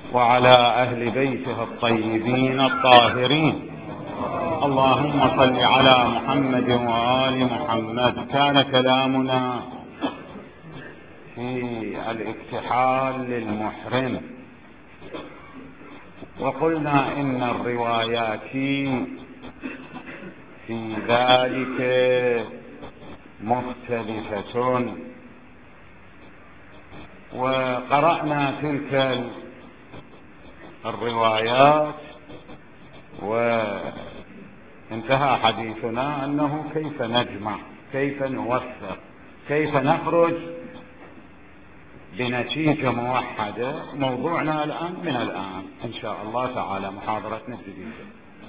وعلى أهل بيته الطيبين الطاهرين. اللهم صل على محمد وآل محمد. كان كلامنا في الاكتحال للمحرم، وقلنا إن الروايات في ذلك مختلفة، وقرأنا تلك الروايات وانتهى حديثنا أنه كيف نجمع، كيف نوفق، كيف نخرج بنتيجة موحدة. موضوعنا الآن من الآن إن شاء الله تعالى محاضرتنا الجديدة.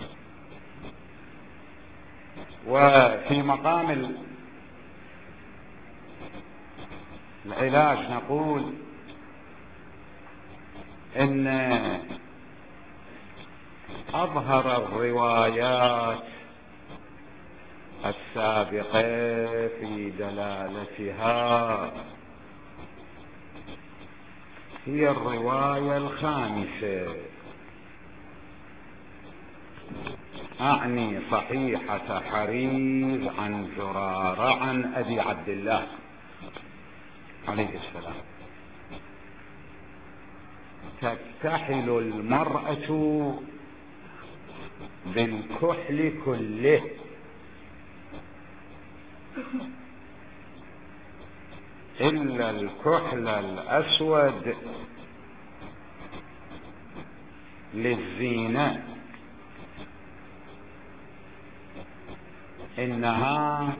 وفي مقام العلاج نقول إن أظهر الروايات السابقة في دلالتها هي الرواية الخامسة، أعني صحيحة حريز عن زرارة عن أبي عبد الله عليه السلام. تكتحل المرأة بالكحل كله إلا الكحل الأسود للزينة، إنها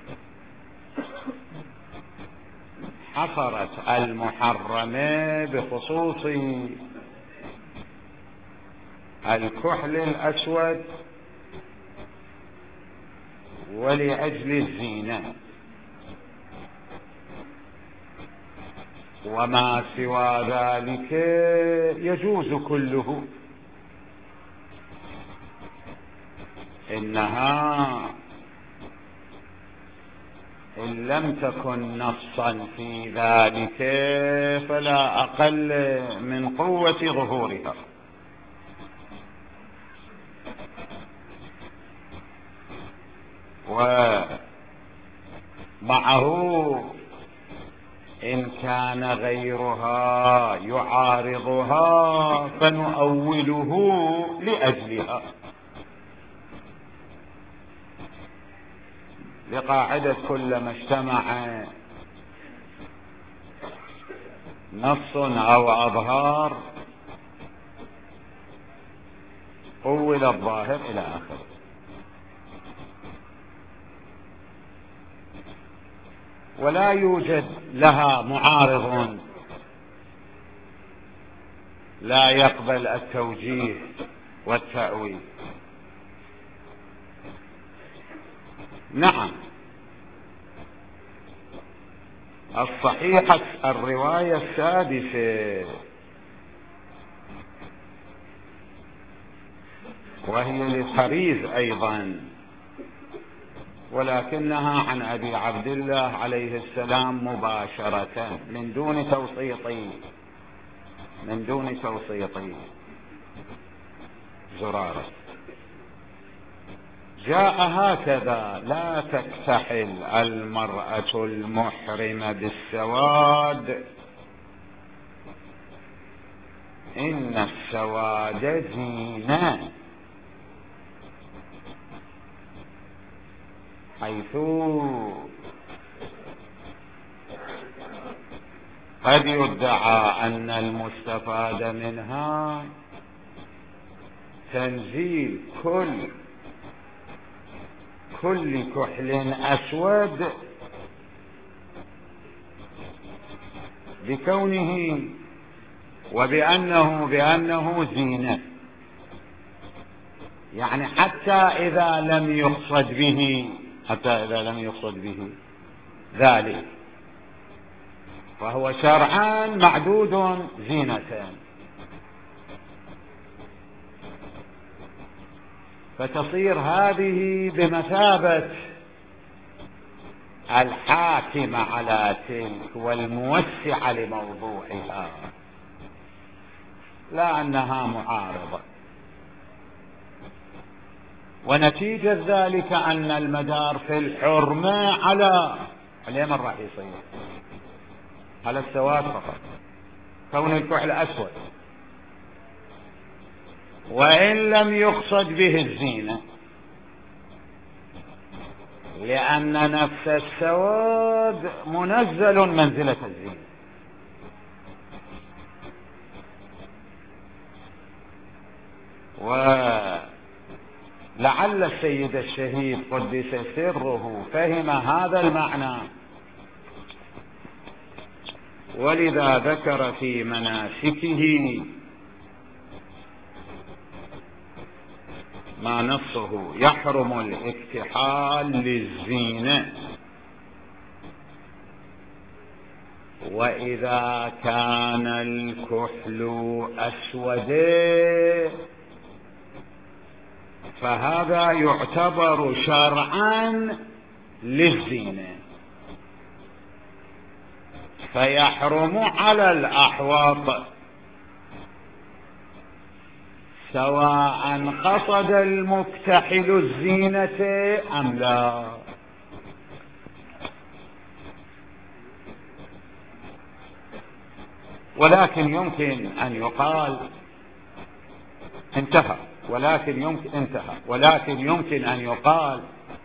حصرت المحرمة بخصوص الكحل الأسود ولأجل الزينة، وما سوى ذلك يجوز كله. إنها إن لم تكن نصا في ذلك فلا أقل من قوة ظهورها. ومعه إن كان غيرها يعارضها فنؤوله لأجلها، لقاعدة كلما اجتمع نص أو أظهار أول الظاهر إلى آخره. ولا يوجد لها معارض لا يقبل التوجيه والتأويل. نعم، الصحيحة الرواية السادسة وهي للحريز أيضا، ولكنها عن أبي عبد الله عليه السلام مباشرة من دون توسيط زرارة. جاء هكذا: لا تكتحل المرأة المحرمة بالسواد، إن السواد زينة، حيث قد يدعى أن المستفاد منها تنزيل كل كحل أسود بكونه بأنه زينة، يعني حتى إذا لم يقصد به ذلك فهو شرعا معدود زينة. فتصير هذه بمثابة الحاكم على تلك والموسع لموضوعها. لا أنها معارضة. ونتيجة ذلك أن المدار في الحرمة على من راح يصير؟ على السواد فقط، كون الكحل أسود، وإن لم يقصد به الزينة، لأن نفس السواد منزل منزلة الزينة. ولعل السيد الشهيد قدس سره فهم هذا المعنى، ولذا ذكر في مناسكه ما نصه يحرم الاكتحال للزينة، وإذا كان الكحل أسود فهذا يعتبر شرعا للزينة، فيحرم على الأحوط سواء قصد المكتحل الزينة أم لا. ولكن يمكن أن يقال انتهى، ولكن يمكن أن يقال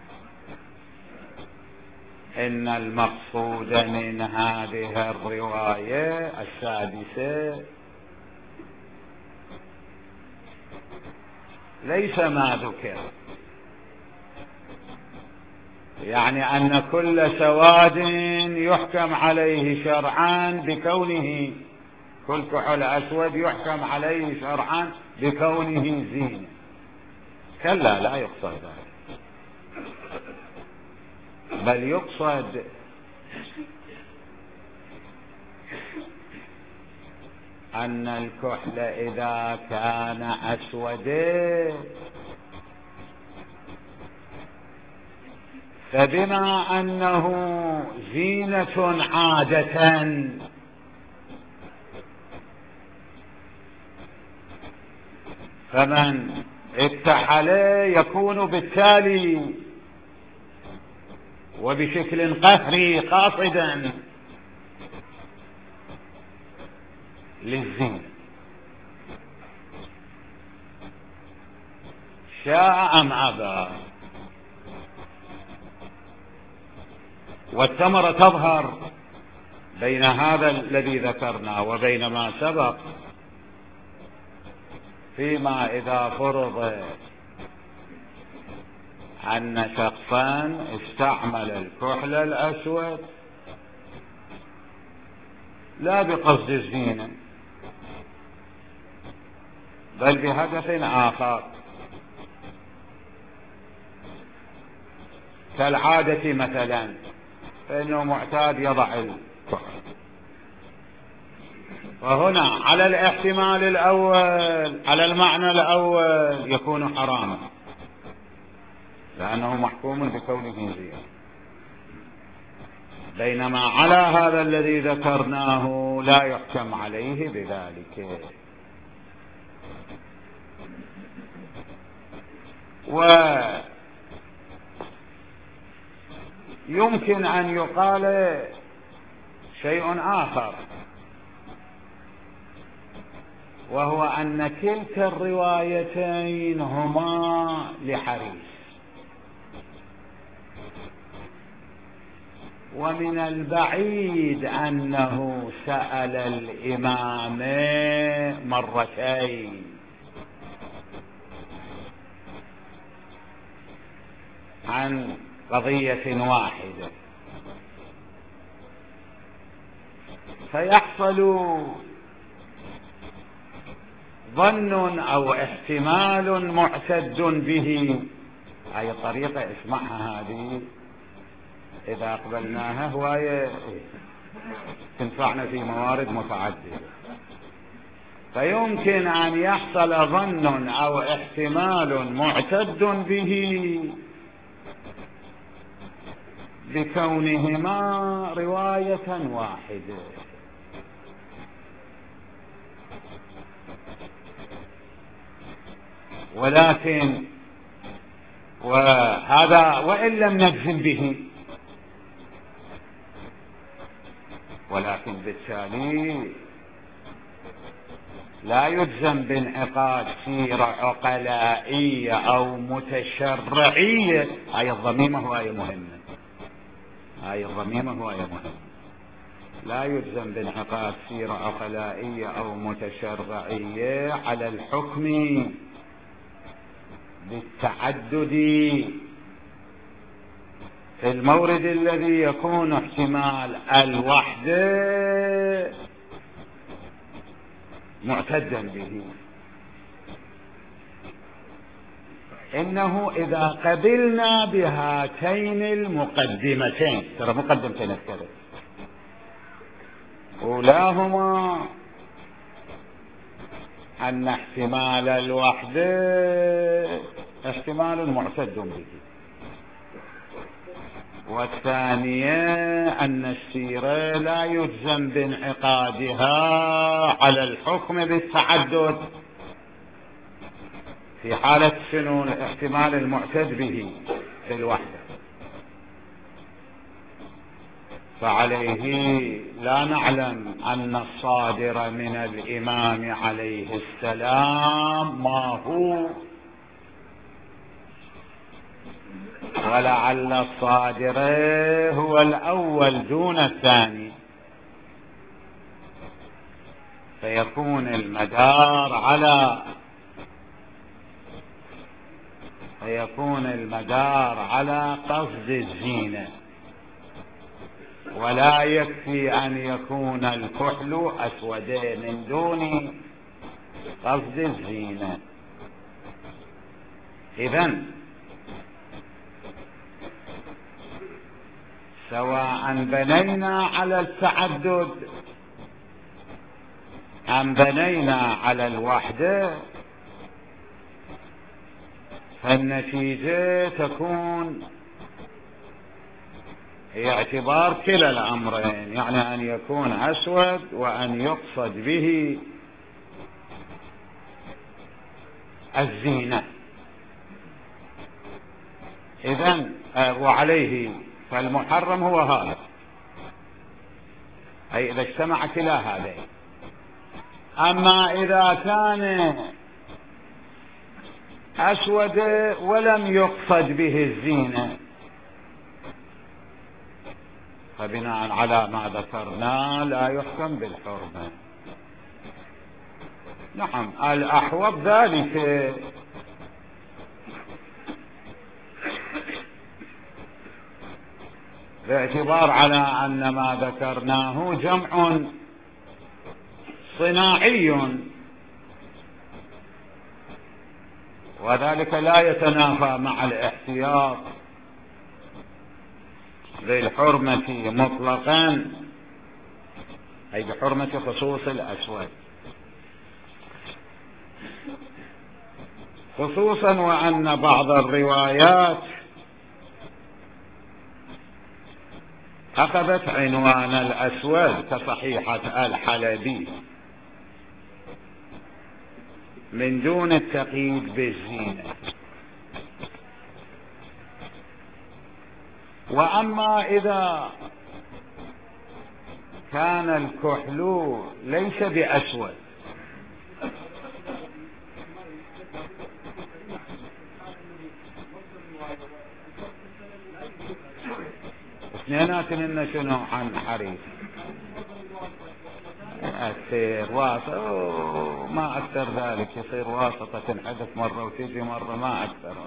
إن المقصود من هذه الرواية السادسة ليس ما ذكر، يعني أن كل سواد يحكم عليه شرعا بكونه، كل كحل أسود يحكم عليه شرعا بكونه زينة. كلا، لا يقصد ذلك، بل يقصد أن الكحل إذا كان أسود فبما أنه زينة عادة فمن اكتحل يكون بالتالي وبشكل قهري قاصدا للزينة، شاء أم أبى. والثمرة تظهر بين هذا الذي ذكرناه وبين ما سبق، فيما إذا فرض أن شخصا استعمل الكحل الأسود لا بقصد الزينة بل بهدف آخر، كالعادة مثلا، فإنه معتاد يضع الكحل، وهنا على الاحتمال الأول، على المعنى الأول يكون حراما لأنه محكوم بكونه زينة، بينما على هذا الذي ذكرناه لا يحكم عليه بذلك. ويمكن أن يقال شيء آخر، وهو أن كلتا الروايتين هما لحريص، ومن البعيد أنه سأل الإمام مرتين، عن قضية واحدة، فيحصل ظن أو احتمال معتد به. أي طريقة اسمعها هذه إذا أقبلناها هواية تنفعنا في موارد متعددة، فيمكن أن يحصل ظن أو احتمال معتد به بكونهما رواية واحدة، ولكن وهذا وإن لم نجزم به، ولكن بالتالي لا يجزم بانعقاد سيرة عقلائية أو متشرعية. هاي الضميمة هواية مهمة، هاي الضميمة هواية مهمة. لا يجزم بانعقاد سيرة عقلائية أو متشرعية على الحكم بالتعدد في المورد الذي يكون احتمال الوحدة معتدا به. إنه إذا قبلنا بهاتين المقدمتين، ترى مقدمتين الثلاث، أولاهما أن احتمال الوحدة احتمال معتد به، والثانية أن السيرة لا يجزم بانعقادها على الحكم بالتعدد في حالة شنو؟ الاحتمال المعتد به في الوحدة. فعليه لا نعلم أن الصادر من الإمام عليه السلام ما هو، ولعل الصادر هو الأول دون الثاني، فيكون المدار على قصد الزينة، ولا يكفي أن يكون الكحل أسودين من دون قصد الزينة. إذن سواء بنينا على التعدد أم بنينا على الوحدة، فالنتيجة تكون هي اعتبار كلا الأمرين، يعني أن يكون أسود وأن يقصد به الزينة. إذن وعليه فالمحرم هو هذا، أي إذا اجتمع كلا هذين. أما إذا كان أسود ولم يقصد به الزينة، فبناء على ما ذكرنا لا يحكم بالحرمة. نعم، الأحوط ذلك باعتبار على أن ما ذكرناه جمع صناعي، وذلك لا يتنافى مع الاحتياط بالحرمة مطلقا، أي بحرمة خصوص الأسود، خصوصا وأن بعض الروايات أخذت عنوان الأسود كصحيحة الحلبي من دون التقييد بالزينة. وأما إذا كان الكحل ليس بأسود، اثنيناتن إن شنو عن حريف أكثر واسطة، ما أكثر ذلك، يصير واسطة تنحدث مرة وتجي مرة، ما أكثر.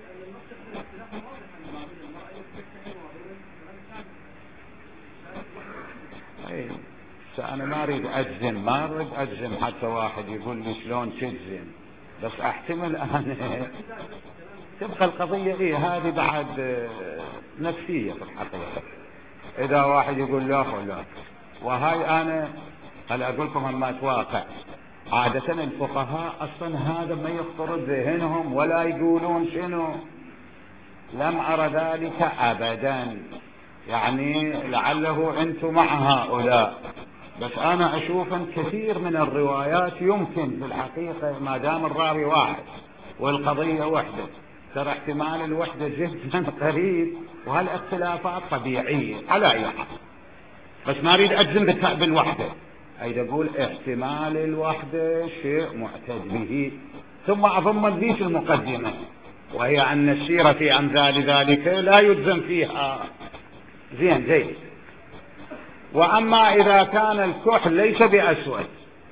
أنا ما أريد أجزم حتى واحد يقول لي شلون تجزم، بس أحتمل أنا تبقى القضية هذه بعد نفسية في الحقيقة. إذا واحد يقول لا فلا، وهاي أنا هل أقول لكم هم ما توافق. عادة الفقهاء أصلا هذا ما يخطر ذهنهم ولا يقولون شنو، لم أرى ذلك أبدا، يعني لعله أنتم مع هؤلاء، بس أنا أشوف أن كثير من الروايات يمكن في الحقيقة ما دام الراوي واحد والقضية وحدة، ترى احتمال الوحدة جدا قريب، وهالاختلافات طبيعية على أي حال، بس ما أريد أجزم بالوحدة، أريد أقول احتمال الوحدة شيء معتد به. ثم أضمن ذيك المقدمة، وهي أن السيرة في أمثال ذلك لا يجزم فيها. زين جيد. وأما إذا كان الكحل ليس بأسود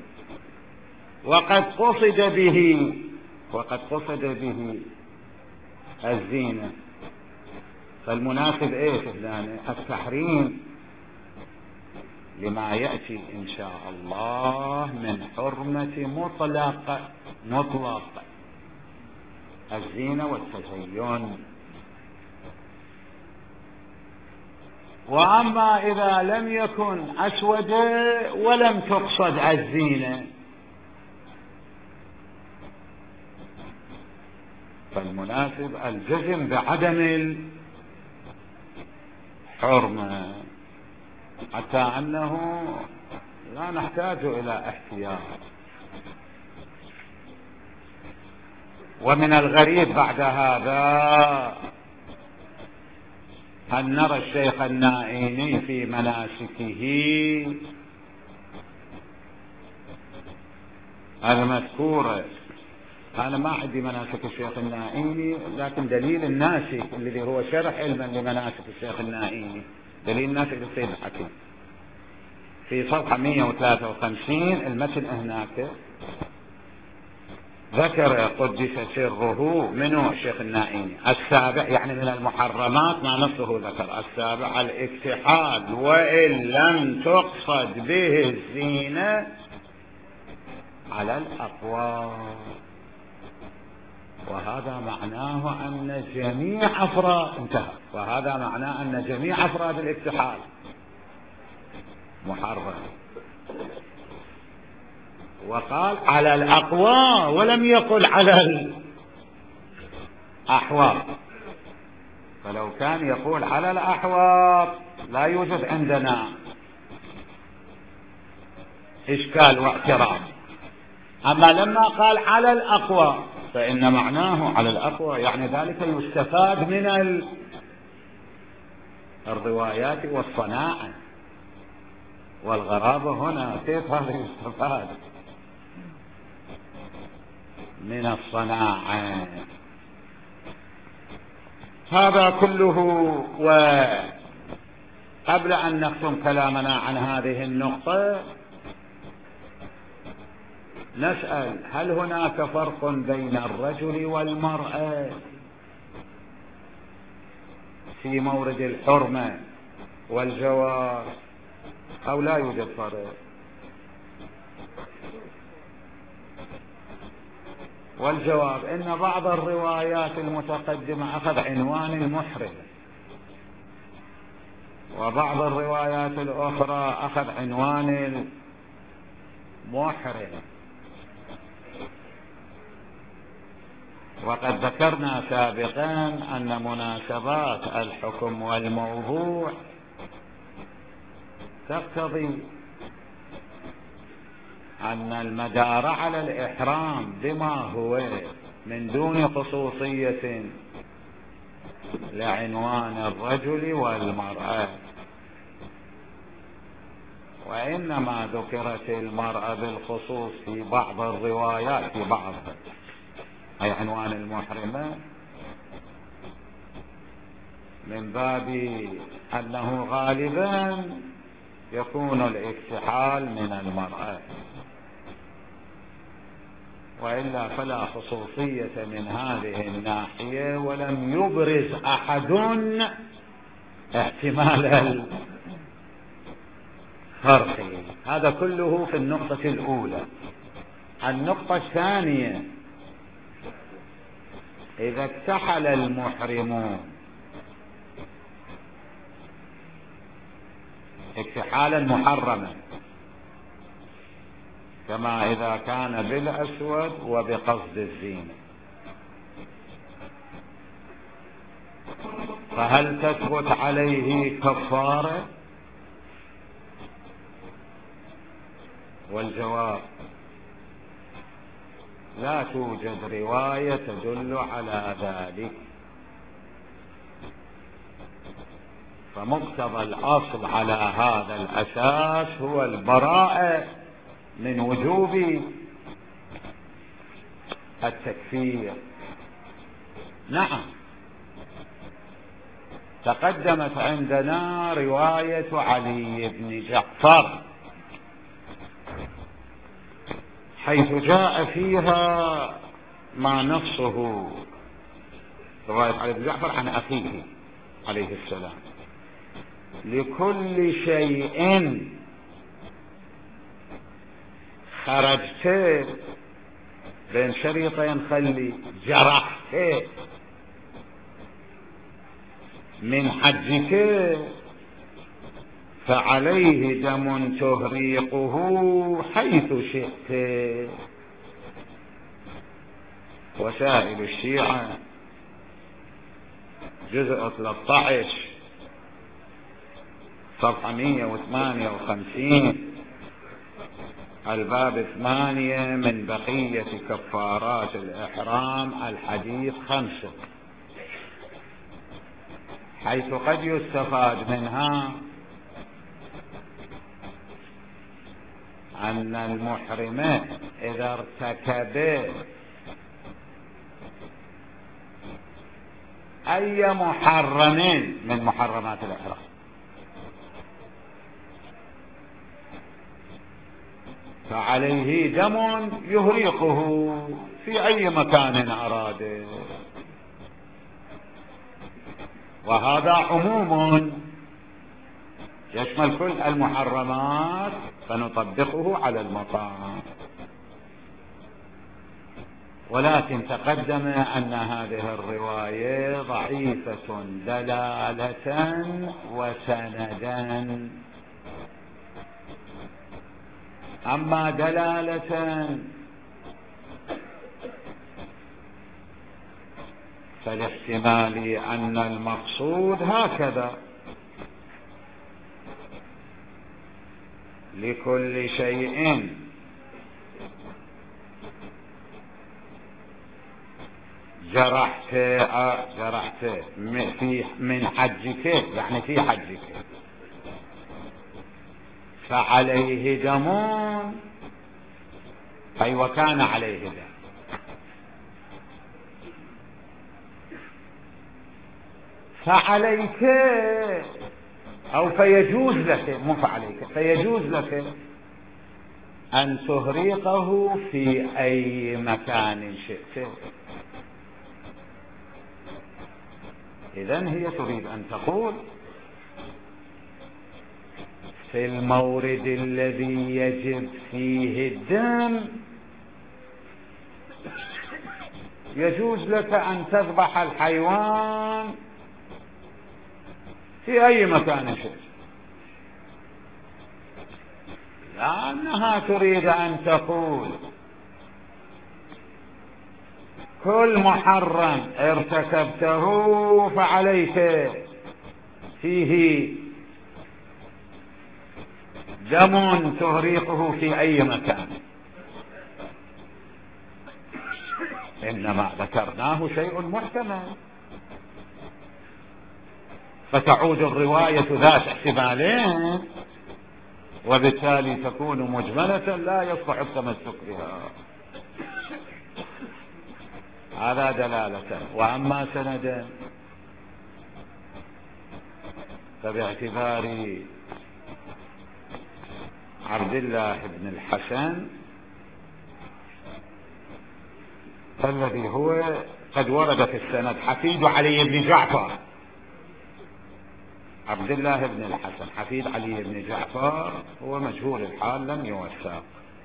وقد قصد به الزينة، فالمناسب ايش هنا؟ التحريم لما يأتي إن شاء الله من حرمة مطلق الزينة والتزين. وأما إذا لم يكن أسود ولم تقصد الزينة، فالمناسب الجزم بعدم الحرمة، حتى أنه لا نحتاج إلى احتياط. ومن الغريب بعد هذا أن نرى الشيخ النائيني في مناسكه المذكورة. أنا ما عندي مناسك الشيخ النائيني، لكن دليل الناسك الذي هو شرح علما لمناسك الشيخ النائيني، دليل الناسك للسيد الحكيم في صفحة 153 المتن هناك ذكر قدس سره منه الشيخ النائيني السابع، يعني من المحرمات ما نصه ذكر السابع الاكتحال وإن لم تقصد به الزينة على الأقوى. وهذا معناه أن جميع أفراد الاكتحال محرم. وقال على الأقوى ولم يقل على الأحوال، فلو كان يقول على الأحوال لا يوجد عندنا إشكال واعتراض. أما لما قال على الأقوى فإن معناه على الأقوى يعني ذلك يستفاد من الروايات والصناعة والغرابة. هنا كيف هذا يستفاد من الصناعة؟ هذا كله. وقبل أن نختم كلامنا عن هذه النقطة نسأل: هل هناك فرق بين الرجل والمرأة في مورد الحرمة والجواز أو لا يوجد فرق؟ والجواب إن بعض الروايات المتقدمة أخذ عنوان المحرم، وبعض الروايات الأخرى أخذ عنوان المحرم. وقد ذكرنا سابقا أن مناسبات الحكم والموضوع تقتضي أن المدار على الإحرام بما هو من دون خصوصية لعنوان الرجل والمرأة، وإنما ذكرت المرأة بالخصوص في بعض الروايات، في بعضها أي عنوان المحرمة، من باب أنه غالبا يكون الاكتحال من المرأة، وإلا فلا خصوصية من هذه الناحية، ولم يبرز أحد احتمال الفرق. هذا كله في النقطة الأولى. النقطة الثانية: إذا اكتحل المحرمون اكتحالا محرما كما إذا كان بالأسود وبقصد الزينة، فهل تثبت عليه كفارة؟ والجواب: لا توجد رواية تدل على ذلك. فمقتضى الأصل على هذا الأساس هو البراءة من وجوب التكفير. نعم، تقدمت عندنا رواية علي بن جعفر حيث جاء فيها ما نصه، رواية علي بن جعفر عن أخيه عليه السلام: لكل شيء خرجت بين شريطين خلي جرحت من حجك فعليه دم تهريقه حيث شئت. وسائل الشيعة جزء 13 صفحة 158 الباب 8 من بقية كفارات الإحرام الحديث 5، حيث قد يستفاد منها أن المحرم إذا ارتكب أي محرم من محرمات الإحرام فعليه دم يهريقه في أي مكان أراد، وهذا عموم يشمل كل المحرمات فنطبقه على المقام. ولكن تقدم أن هذه الرواية ضعيفة دلالة وسندا. أما دلالة فالاحتمال أن المقصود هكذا: لكل شيء جرحت من حجك، يعني في حجك، فعليه دم، أي وكان عليه دم، فعليك أو فيجوز لك، مو فعليك، فيجوز لك أن تهريقه في أي مكان شئت. إذن هي تريد أن تقول في المورد الذي يجب فيه الدم يجوز لك أن تذبح الحيوان في أي مكان شئت، لأنها تريد أن تقول كل محرم ارتكبته فعليك فيه دم تهريقه في أي مكان. إنما ذكرناه شيء محتمل، فتعود الرواية ذات احتمالين، وبالتالي تكون مجملة لا يصلح التمسك بها. هذا دلالة. وأما سندا فباعتبار عبد الله بن الحسن فالذي هو قد ورد في السند حفيد علي بن جعفر، عبد الله بن الحسن حفيد علي بن جعفر هو مجهول الحال لم يوثق،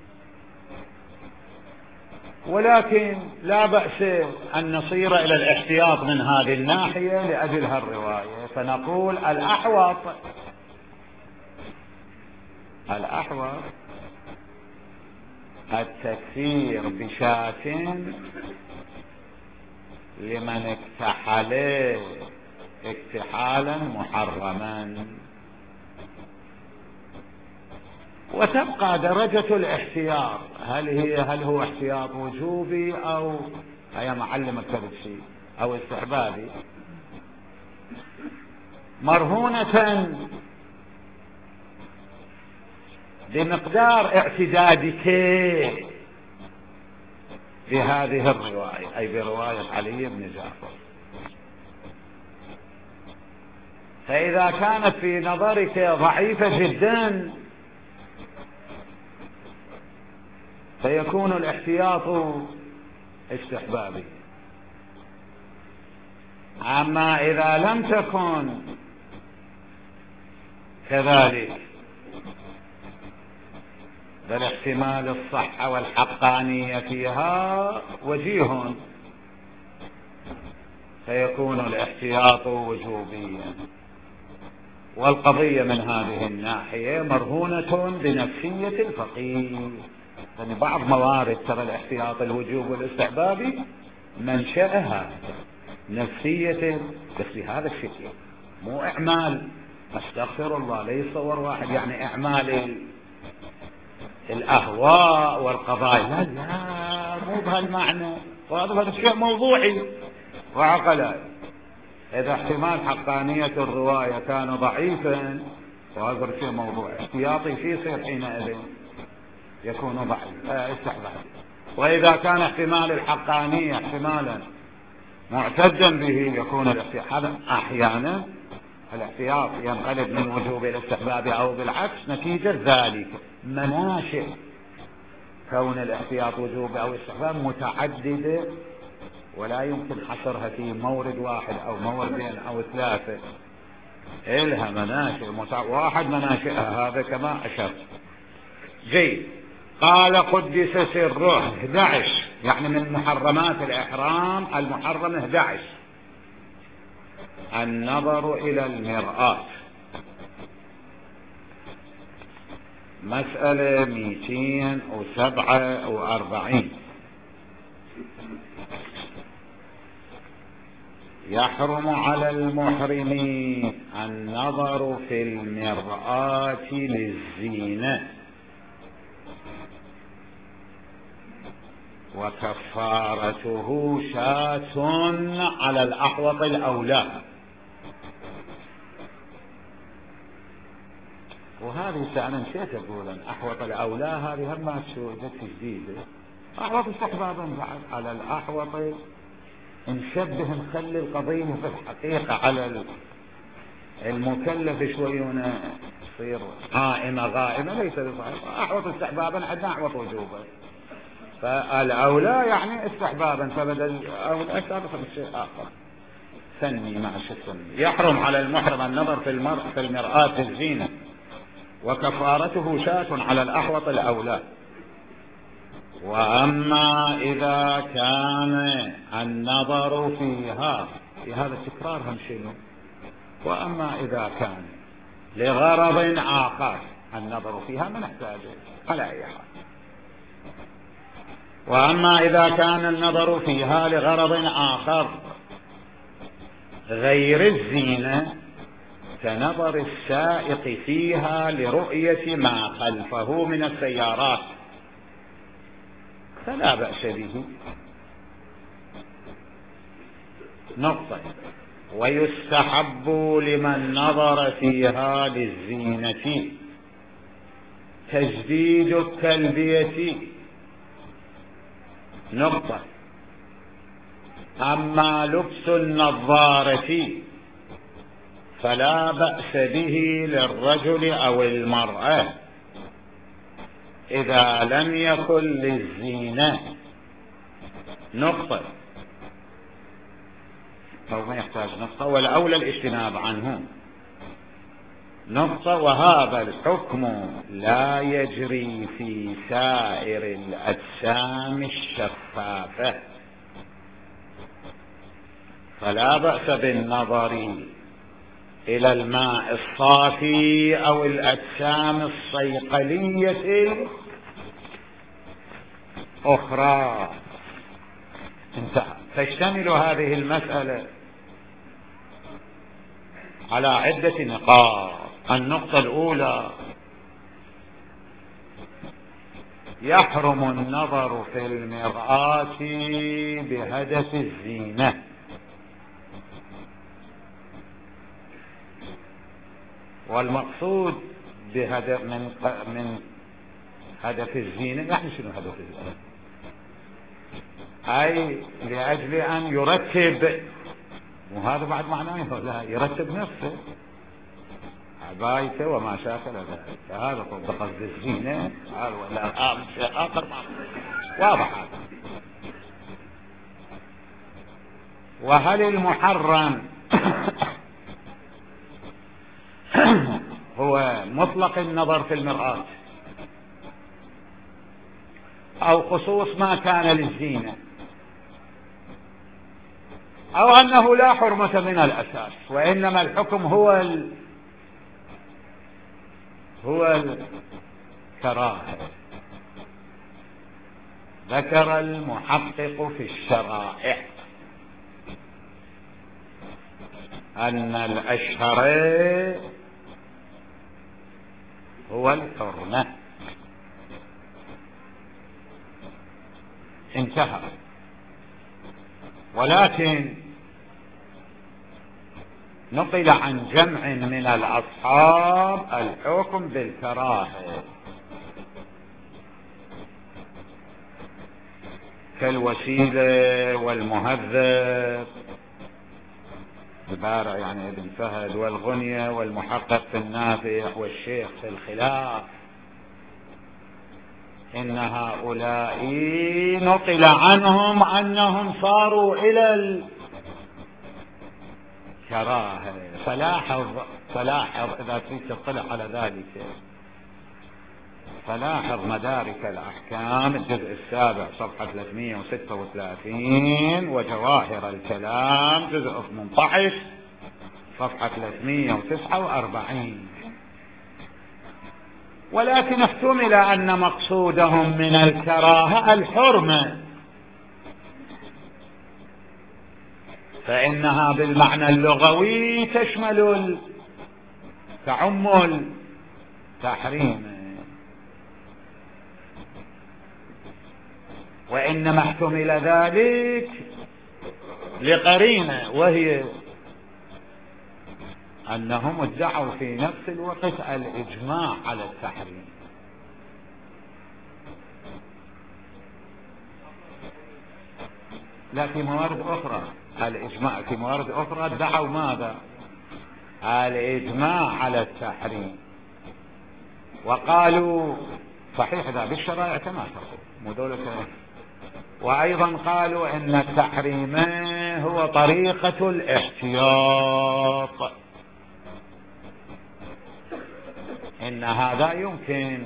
ولكن لا بأس أن نصير إلى الاحتياط من هذه الناحية لأجل هالرواية، فنقول الأحوط التكفير بشاة لمن اكتحل اكتحالا محرما، وتبقى درجة الاحتياط، هل هو احتياط وجوبي أو هي معلم التبشير أو استحبابي، مرهونة بمقدار اعتدادك بهذه الرواية، أي برواية علي بن جعفر. فإذا كانت في نظرك ضعيفة جدا فيكون الاحتياط استحبابي. أما إذا لم تكن كذلك بل احتمال الصحة والحقانية فيها وجيه فيكون الاحتياط وجوبيا. والقضية من هذه الناحية مرهونة بنفسية الفقيه، يعني بعض موارد ترى الاحتياط الوجوب والاستحبابي منشأها نفسية، بس بهذا الشكل مو إعمال، استغفر الله، لا يصور واحد يعني إعمال الأهواء والقضايا، لا مو بهالمعنى، وهذا شيء موضوعي وعقلاني. إذا احتمال حقانية الرواية كان ضعيفا وهذا شيء موضوعي، احتياطي فيه يصير حينئذ يكون ضعيف استحبابي. وإذا كان احتمال الحقانية احتمالا معتدا به يكون الاحتياط. هذا أحيانا الاحتياط ينقلب من وجوب إلى استحباب أو بالعكس نتيجة ذلك. مناشئ كون الاحتياط وجوب أو استحباب متعددة ولا يمكن حصرها في مورد واحد أو موردين أو ثلاثة، إلها مناشئ واحد مناشئها هذا كما أشرت. جيد. قال قدس سره 11، يعني من محرمات الإحرام المحرم 11 النظر إلى المرآة. مسألة 247. يحرم على المحرم النظر في المرآة للزينة وكفارته شاة على الأحوط الأولى. وهذه أنا نسيت أقول أحوط الأولى، هذه هم ما جت جديدة. أحوط استحبابا بعد على الأحوط، نشبه نخلي القضية في الحقيقة على المكلف شوي يصير قائمة غائمة، ليس بصحيح. أحوط استحبابا عندنا أحوط وجوبا، فالأولى يعني استحبابا، فبدل أولى سابقا بالشيء آخر سني مع الشيء. يحرم على المحرم النظر في المرآة الزينة وكفارته شاة على الأحوط الأولى. وأما إذا كان النظر فيها، في هذا التكرار هم شنو؟ وأما إذا كان لغرض آخر، النظر فيها ما نحتاجه على أي حال. وأما إذا كان النظر فيها لغرض آخر غير الزينة كنظر السائق فيها لرؤية ما خلفه من السيارات فلا بأس به. نقطة. ويستحب لمن نظر فيها للزينة تجديد التلبية. نقطة. أما لبس النظارة فلا بأس به للرجل أو المرأة إذا لم يكن للزينة. نقطة. أو ما يحتاج نقطة، والأولى الاجتناب عنه. نقطة. وهذا الحكم لا يجري في سائر الأجسام الشفافة، فلا بأس بالنظر إلى الماء الصافي أو الأجسام الصيقلية الأخرى. انتهى. تشتمل هذه المسألة على عدة نقاط. النقطة الأولى يحرم النظر في المرآة بهدف الزينة. والمقصود بهدف من هدف الزينة يعني شنو هدف الزينة؟ أي لأجل أن يرتب، وهذا بعد معناه لا يرتب نفسه عبايته وما شاكل ذلك، هذا قصد الزينة. ولا شيء آخر واضح هذا. وهل المحرم هو مطلق النظر في المرآة أو خصوص ما كان للزينة، أو أنه لا حرمة من الأساس وإنما الحكم هو الكراهة؟ ذكر المحقق في الشرائع أن الأشهر هو الحرمة. انتهى. ولكن نقل عن جمع من الأصحاب الحكم بالكراهة كالوسيلة والمهذب البارع يعني ابن فهد والغنية والمحقق في النافع والشيخ في الخلاف. إن هؤلاء نقل عنهم أنهم صاروا إلى الكراهة. فلاحظ إذا تريد تطلع على ذلك فلاحظ مدارك الأحكام الجزء السابع صفحة 336 وجواهر الكلام جزء 18 صفحة 349. ولكن احتمل أن مقصودهم من الكراهة الحرمة، فإنها بالمعنى اللغوي تشمل تعم التحريم، وإنما احتمل ذلك لقرينة وهي أنهم ادعوا في نفس الوقت الإجماع على التحريم. لا، في موارد أخرى الإجماع، في موارد أخرى ادعوا ماذا؟ الإجماع على التحريم، وقالوا صحيح ذا بالشرائع كما تقول مدولة. وأيضا قالوا إن التحريم هو طريقة الاحتياط، إن هذا يمكن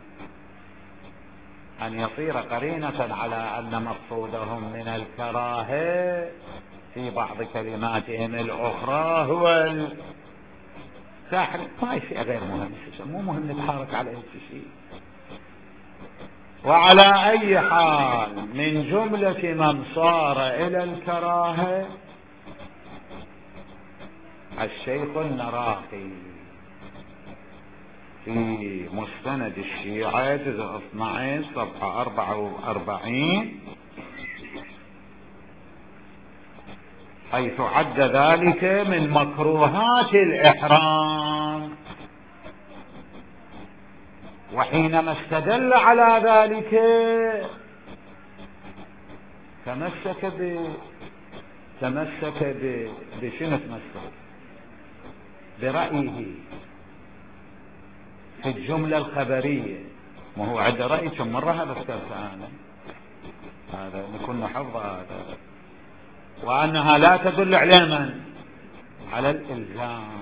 أن يصير قرينة على أن مقصودهم من الكراهة في بعض كلماتهم الأخرى هو التحريم. ما يصير غير مهم، مو مهم نتحرك على أي شيء. وعلى أي حال من جملة من صار إلى الكراهة الشيخ النراقي في مستند الشيعة جزء 12 صفحة 44 حيث عد ذلك من مكروهات الإحرام، وحينما استدل على ذلك تمسك بشنو تمسك برأيه في الجملة الخبرية. ما هو عند رأي كم مرة هذا اذكرت أنا، هذا نكون حفظ هذا، وأنها لا تدل على من؟ على الإلزام،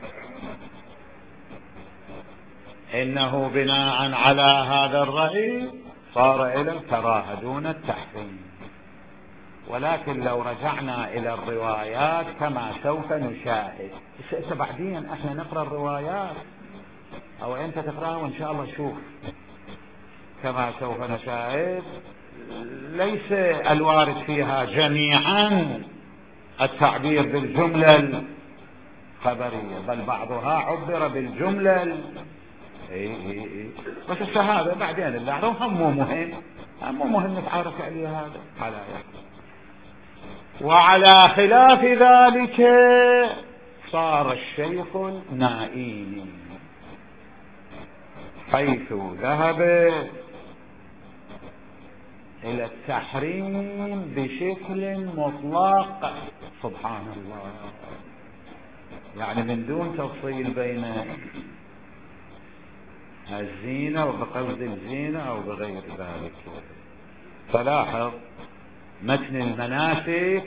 إنه بناء على هذا الرأي صار إلى الكراهة دون التحريم. ولكن لو رجعنا إلى الروايات كما سوف نشاهد، بعدين احنا نقرأ الروايات أو أنت تقرأها وإن شاء الله شوف كما سوف نشاهد ليس الوارد فيها جميعا التعبير بالجملة الخبرية، بل بعضها عبر بالجملة اي بس الشهادة بعدين اللي اعرف هم مو مهم نتعارف عليه هذا على وعلى خلاف ذلك صار الشيخ النائيني حيث ذهب إلى التحريم بشكل مطلق. سبحان الله، يعني من دون تفصيل بين الزينة وبقصد الزينة أو بغير ذلك. فلاحظ متن المناسك،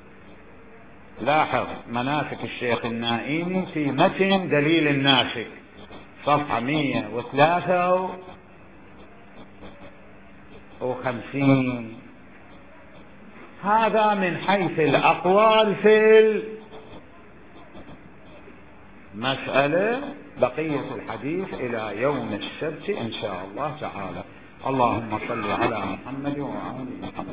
لاحظ مناسك الشيخ النائيني في متن دليل الناسك صفحة 153. هذا من حيث الأقوال في المسألة. بقية الحديث إلى يوم السبت إن شاء الله تعالى. اللهم صل على محمد وعلى محمد.